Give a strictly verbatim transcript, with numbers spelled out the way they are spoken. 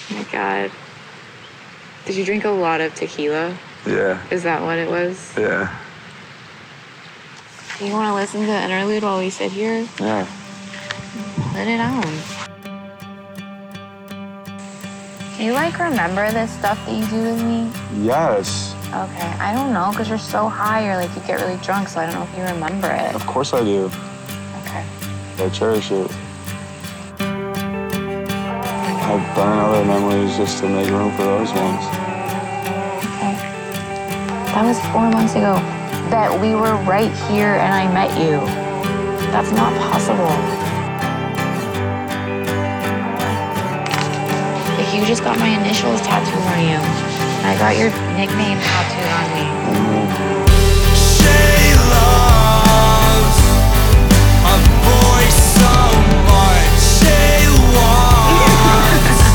Oh my God. Did you drink a lot of tequila? Yeah. Is that what it was? Yeah. Do you want to listen to the interlude while we sit here? Yeah. Put it on. Do you, like, remember this stuff that you do with me? Yes. Okay. I don't know, because you're so high, or, like, you get really drunk, so I don't know if you remember it. Of course I do. Okay. I cherish it. I've done other memories just to make room for those ones. Okay. That was four months ago. That we were right here and I met you. That's not possible. Like, you just got my initials tattooed on you. And I got your nickname tattooed on me. Mm-hmm. Shayla.